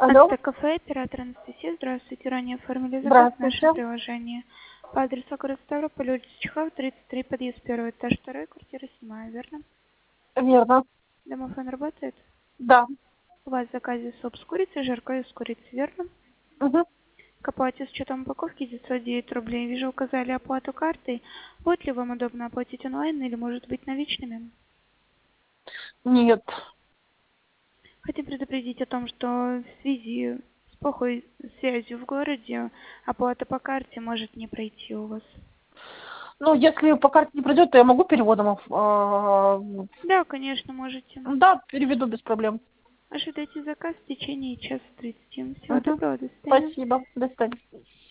Алло, Кафе, оператор Анастасия. Здравствуйте. Ранее оформили заказ в здравствуйте. нашем приложении. По адресу город Ставрополь, улица Чехова, 33, подъезд 1, этаж 2, квартира 7, верно? Верно. Домофон работает? Да. У вас в заказе суп с курицей, жаркое из курицы, верно? Угу. К оплате с учетом упаковки 909 рублей. Вижу, указали оплату картой. Будет ли вам удобно оплатить онлайн или, может быть, наличными? Нет. Хотим предупредить о том, что в связи с плохой связью в городе оплата по карте может не пройти у вас. Ну, если по карте не пройдет, то я могу переводом. Да, конечно, можете. Да, переведу без проблем. Ожидайте заказ в течение часа 30. Всего Угу. доброго, до свидания. Спасибо. До свидания.